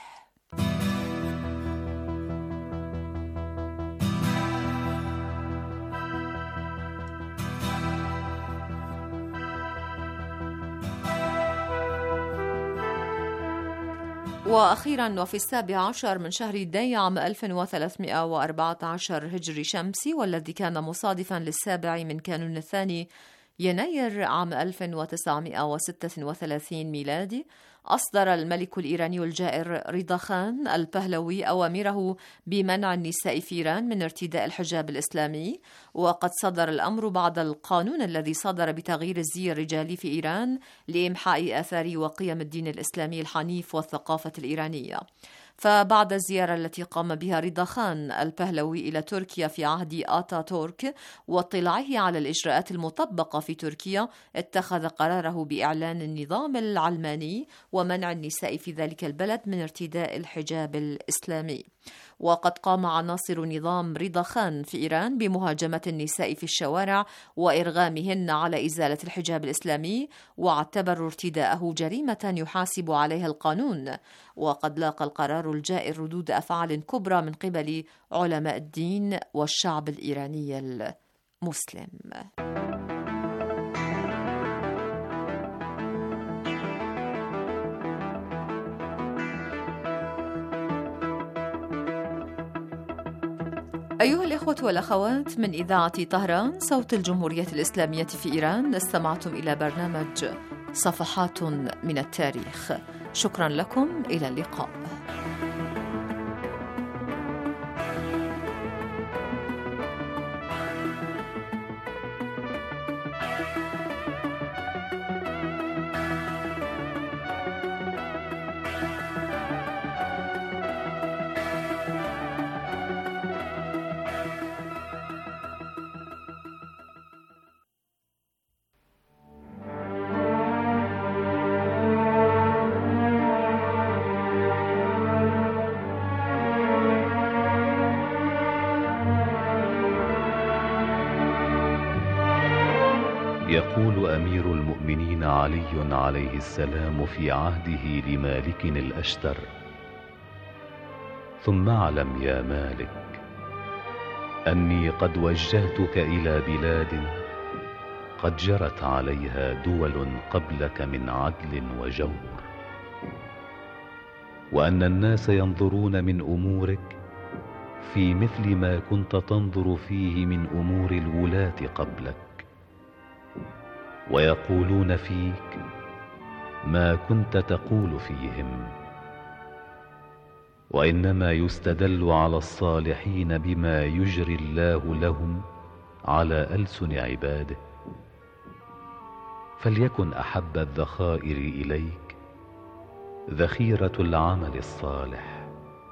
وأخيرا، وفي السابع عشر من شهر دي عام ألف وثلاثمائة وأربعة عشر هجري شمسي، والذي كان مصادفا للسابع من كانون الثاني يناير عام ألف وتسعمائة وستة وثلاثين ميلادي، أصدر الملك الإيراني الجائر رضا خان البهلوي أوامره بمنع النساء في إيران من ارتداء الحجاب الإسلامي. وقد صدر الأمر بعد القانون الذي صدر بتغيير الزي الرجالي في إيران لإمحاء آثار وقيم الدين الإسلامي الحنيف والثقافة الإيرانية. فبعد الزيارة التي قام بها رضا خان البهلوي إلى تركيا في عهد آتاتورك واطلاعه على الإجراءات المطبقة في تركيا، اتخذ قراره بإعلان النظام العلماني ومنع النساء في ذلك البلد من ارتداء الحجاب الإسلامي. وقد قام عناصر نظام رضا خان في إيران بمهاجمة النساء في الشوارع وإرغامهن على إزالة الحجاب الإسلامي، واعتبروا ارتداءه جريمة يحاسب عليها القانون. وقد لاقى القرار الجائر ردود أفعال كبرى من قبل علماء الدين والشعب الإيراني المسلم. أيها الإخوة والأخوات، من إذاعة طهران صوت الجمهورية الإسلامية في إيران، استمعتم إلى برنامج صفحات من التاريخ. شكرا لكم، إلى اللقاء. يقول أمير المؤمنين علي عليه السلام في عهده لمالك الأشتر: ثم اعلم يا مالك أني قد وجهتك إلى بلاد قد جرت عليها دول قبلك من عدل وجور، وأن الناس ينظرون من أمورك في مثل ما كنت تنظر فيه من أمور الولاة قبلك، ويقولون فيك ما كنت تقول فيهم، وإنما يستدل على الصالحين بما يجري الله لهم على ألسن عباده. فليكن أحب الذخائر إليك ذخيرة العمل الصالح،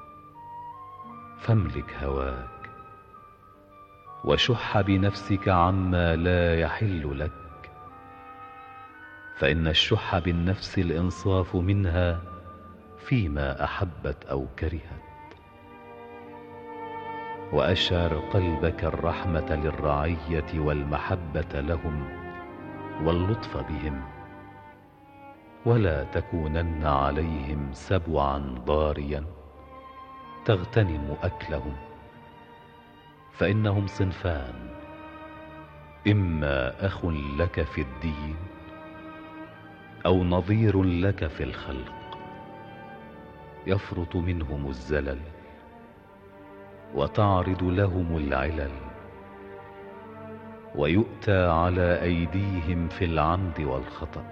فاملك هواك وشح بنفسك عما لا يحل لك، فإن الشح بالنفس الإنصاف منها فيما أحبت أو كرهت. وأشعر قلبك الرحمة للرعية والمحبة لهم واللطف بهم، ولا تكونن عليهم سبعا ضاريا تغتنم أكلهم، فإنهم صنفان: إما أخ لك في الدين أو نظير لك في الخلق، يفرط منهم الزلل وتعرض لهم العلل، ويؤتى على أيديهم في العمد والخطأ.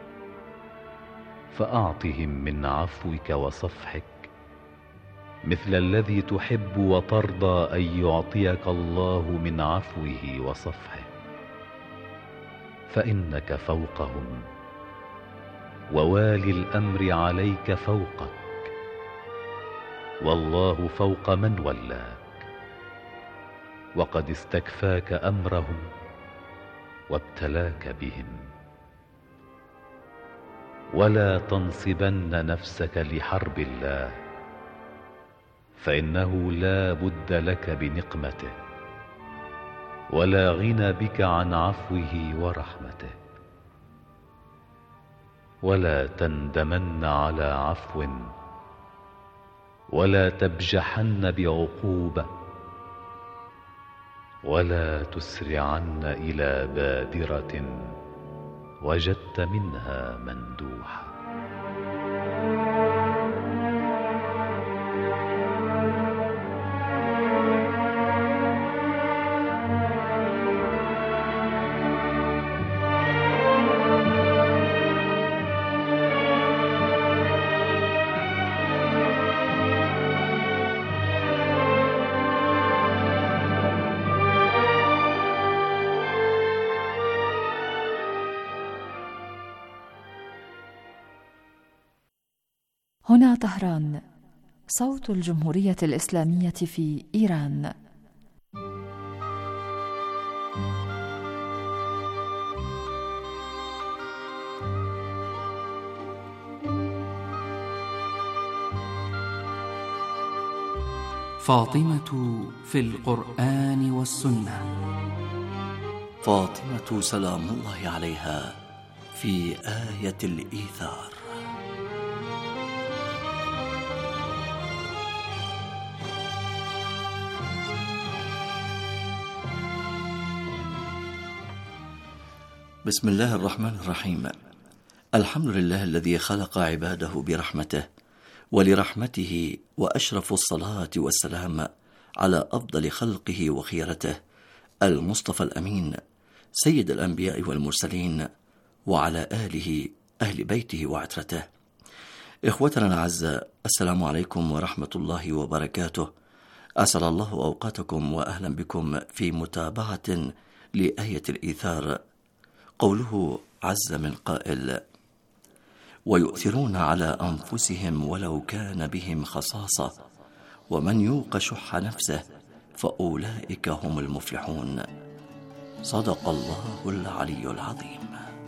فأعطهم من عفوك وصفحك مثل الذي تحب وترضى أن يعطيك الله من عفوه وصفحه، فإنك فوقهم، ووالي الأمر عليك فوقك، والله فوق من ولاك، وقد استكفاك أمرهم وابتلاك بهم. ولا تنصبن نفسك لحرب الله، فإنه لا بد لك بنقمته، ولا غنى بك عن عفوه ورحمته. ولا تندمن على عفو، ولا تبجحن بعقوبة، ولا تسرعن إلى بادرة وجدت منها مندوحة. هنا طهران، صوت الجمهورية الإسلامية في إيران. فاطمة في القرآن والسنة. فاطمة سلام الله عليها في آية الإيثار. بسم الله الرحمن الرحيم. الحمد لله الذي خلق عباده برحمته ولرحمته، وأشرف الصلاة والسلام على أفضل خلقه وخيرته المصطفى الأمين سيد الأنبياء والمرسلين، وعلى آله أهل بيته وعترته. إخوتنا الأعزاء، السلام عليكم ورحمة الله وبركاته. أسعد الله أوقاتكم وأهلا بكم في متابعة لآية الإيثار. قوله عز من قائل: ويؤثرون على أنفسهم ولو كان بهم خصاصة ومن يوق شح نفسه فأولئك هم المفلحون. صدق الله العلي العظيم.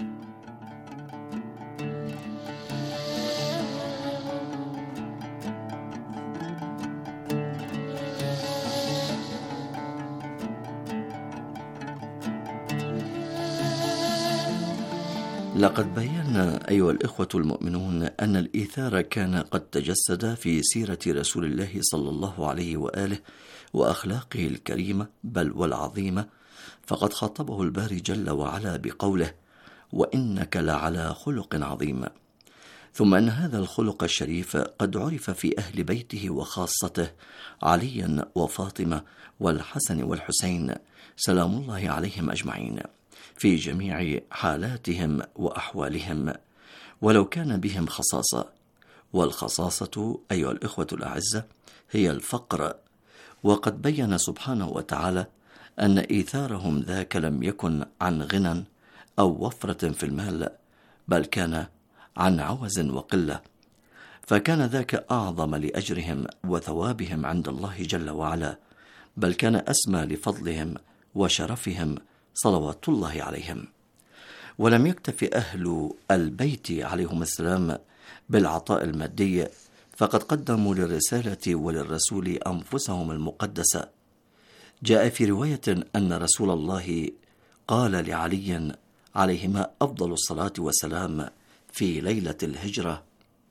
لقد بينا أيها الإخوة المؤمنون أن الإيثار كان قد تجسد في سيرة رسول الله صلى الله عليه وآله وأخلاقه الكريمة بل والعظيمة، فقد خاطبه الباري جل وعلا بقوله: وإنك لعلى خلق عظيم. ثم أن هذا الخلق الشريف قد عرف في أهل بيته وخاصته عليا وفاطمة والحسن والحسين سلام الله عليهم أجمعين في جميع حالاتهم وأحوالهم، ولو كان بهم خصاصة. والخصاصة أيها الإخوة الأعزة هي الفقر، وقد بين سبحانه وتعالى أن إيثارهم ذاك لم يكن عن غنى أو وفرة في المال، بل كان عن عوز وقلة، فكان ذاك أعظم لأجرهم وثوابهم عند الله جل وعلا، بل كان أسمى لفضلهم وشرفهم صلوات الله عليهم. ولم يكتف أهل البيت عليهم السلام بالعطاء المادي، فقد قدموا للرسالة وللرسول أنفسهم المقدسة. جاء في رواية أن رسول الله قال لعلي عليهما أفضل الصلاة والسلام في ليلة الهجرة: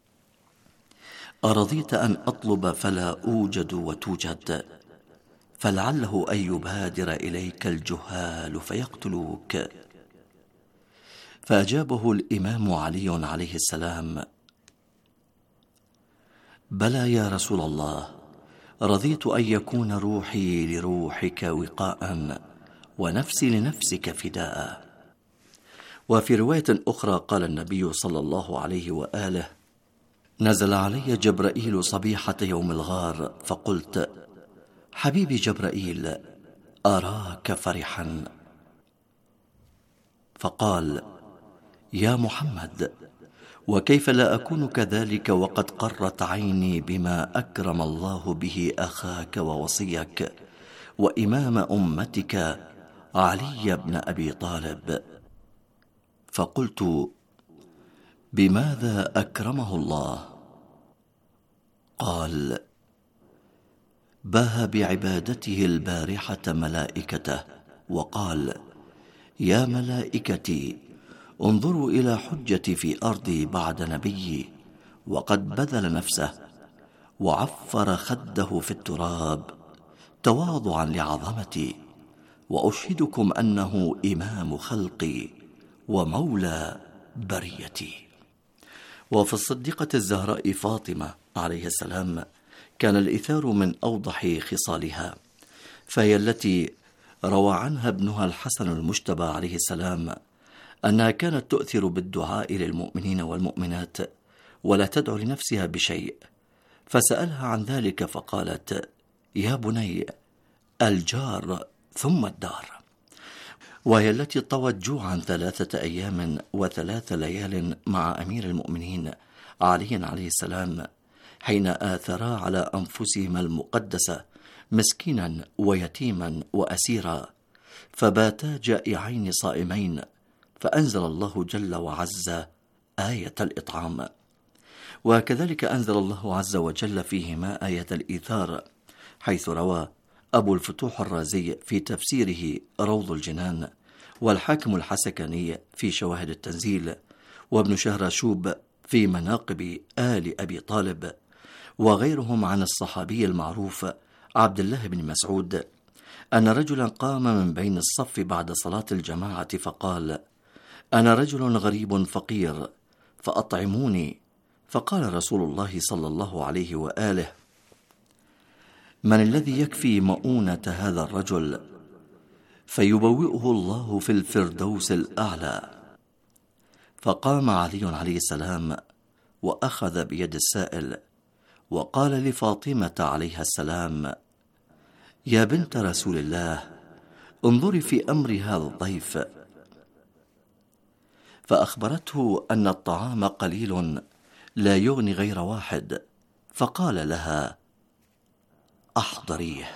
أرضيت أن أطلب فلا أوجد وتوجد، فلعله أن يبادر إليك الجهال فيقتلوك. فأجابه الإمام علي عليه السلام: بلى يا رسول الله، رضيت أن يكون روحي لروحك وقاء ونفسي لنفسك فداء. وفي رواية أخرى قال النبي صلى الله عليه وآله: نزل علي جبرائيل صبيحة يوم الغار، فقلت: حبيبي جبرائيل، أراك فرحا. فقال: يا محمد، وكيف لا أكون كذلك وقد قرت عيني بما أكرم الله به أخاك ووصيك وإمام أمتك علي بن أبي طالب. فقلت: بماذا أكرمه الله؟ قال: باهى بعبادته البارحة ملائكته، وقال: يا ملائكتي، انظروا إلى حجتي في أرضي بعد نبيي، وقد بذل نفسه وعفر خده في التراب تواضعا لعظمتي، وأشهدكم أنه إمام خلقي ومولى بريتي. وفي الصديقة الزهراء فاطمة عليه السلام كان الإيثار من أوضح خصالها، فهي التي روى عنها ابنها الحسن المجتبى عليه السلام أنها كانت تؤثر بالدعاء للمؤمنين والمؤمنات ولا تدعو لنفسها بشيء، فسألها عن ذلك فقالت: يا بني، الجار ثم الدار. وهي التي طوت جوعا ثلاثة أيام وثلاث ليال مع أمير المؤمنين علي عليه السلام حين آثرا على أنفسهما المقدسة مسكينا ويتيما وأسيرا، فباتا جائعين صائمين، فأنزل الله جل وعز آية الإطعام. وكذلك أنزل الله عز وجل فيهما آية الإيثار، حيث روى أبو الفتوح الرازي في تفسيره روض الجنان، والحاكم الحسكني في شواهد التنزيل، وابن شهرشوب في مناقب آل أبي طالب، وغيرهم عن الصحابي المعروف عبد الله بن مسعود أن رجلا قام من بين الصف بعد صلاة الجماعة فقال: أنا رجل غريب فقير فأطعموني. فقال رسول الله صلى الله عليه وآله: من الذي يكفي مؤونة هذا الرجل فيبوئه الله في الفردوس الأعلى؟ فقام علي عليه السلام وأخذ بيد السائل وقال لفاطمة عليها السلام: يا بنت رسول الله، انظري في أمر هذا الضيف. فأخبرته أن الطعام قليل لا يغني غير واحد، فقال لها: أحضريه.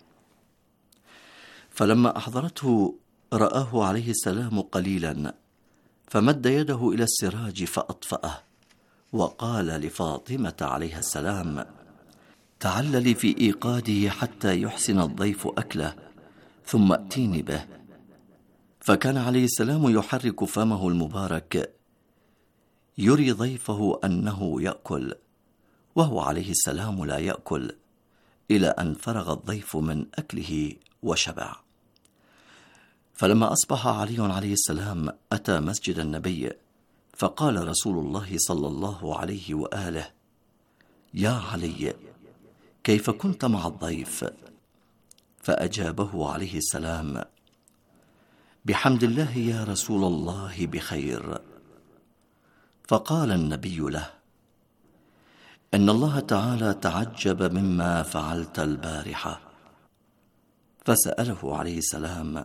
فلما أحضرته رآه عليه السلام قليلا، فمد يده إلى السراج فأطفأه، وقال لفاطمة عليها السلام: تعللي في إيقاده حتى يحسن الضيف أكله، ثم أتيني به. فكان عليه السلام يحرك فمه المبارك يري ضيفه أنه يأكل، وهو عليه السلام لا يأكل، إلى أن فرغ الضيف من أكله وشبع. فلما أصبح علي عليه السلام أتى مسجد النبي، فقال رسول الله صلى الله عليه وآله: يا علي، كيف كنت مع الضيف؟ فأجابه عليه السلام: بحمد الله يا رسول الله بخير. فقال النبي له: إن الله تعالى تعجب مما فعلت البارحة. فسأله عليه السلام: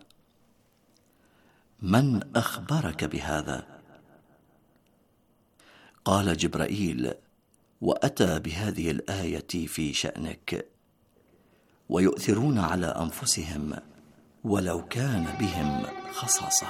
من أخبرك بهذا؟ قال: جبرائيل، وأتى بهذه الآية في شأنك: ويؤثرون على أنفسهم ولو كان بهم خصاصة.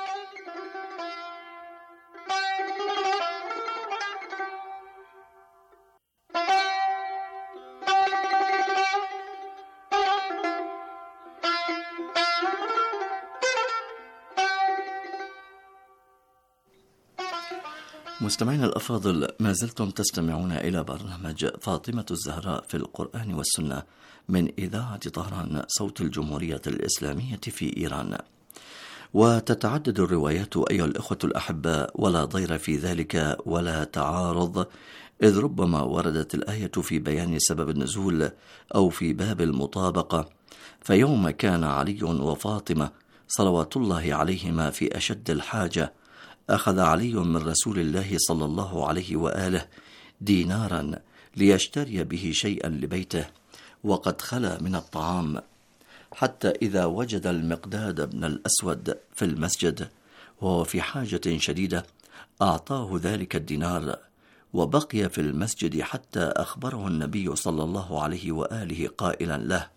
مستمعينا الأفاضل، ما زلتم تستمعون إلى برنامج فاطمة الزهراء في القرآن والسنة من إذاعة طهران، صوت الجمهورية الإسلامية في إيران. وتتعدد الروايات أيها الأخوة الأحباء، ولا ضير في ذلك ولا تعارض، إذ ربما وردت الآية في بيان سبب النزول أو في باب المطابقة. فيوم كان علي وفاطمة صلوات الله عليهما في أشد الحاجة، أخذ علي من رسول الله صلى الله عليه وآله دينارا ليشتري به شيئا لبيته، وقد خلا من الطعام، حتى إذا وجد المقداد بن الأسود في المسجد وهو في حاجة شديدة أعطاه ذلك الدينار، وبقي في المسجد حتى أخبره النبي صلى الله عليه وآله قائلا له: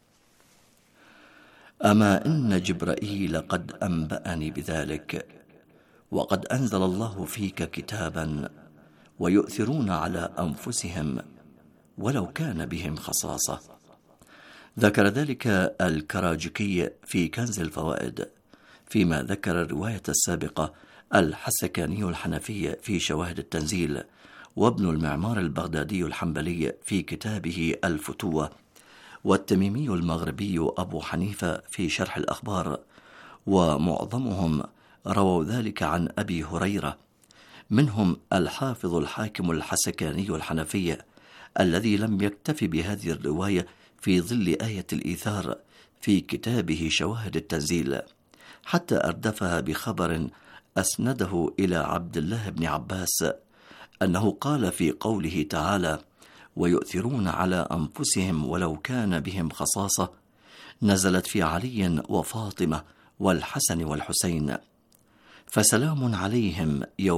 أما إن جبرائيل قد أنبأني بذلك، وقد أنزل الله فيك كتابا ويؤثرون على أنفسهم ولو كان بهم خصاصة. ذكر ذلك الكراجكي في كنز الفوائد، فيما ذكر الرواية السابقة الحسكاني الحنفي في شواهد التنزيل، وابن المعمار البغدادي الحنبلي في كتابه الفتوة، والتميمي المغربي أبو حنيفة في شرح الأخبار، ومعظمهم رووا ذلك عن أبي هريرة، منهم الحافظ الحاكم الحسكاني الحنفي الذي لم يكتف بهذه الرواية في ظل آية الإيثار في كتابه شواهد التنزيل، حتى أردفها بخبر أسنده إلى عبد الله بن عباس أنه قال في قوله تعالى: ويؤثرون على أنفسهم ولو كان بهم خصاصة، نزلت في علي وفاطمة والحسن والحسين، فسلام عليهم يوم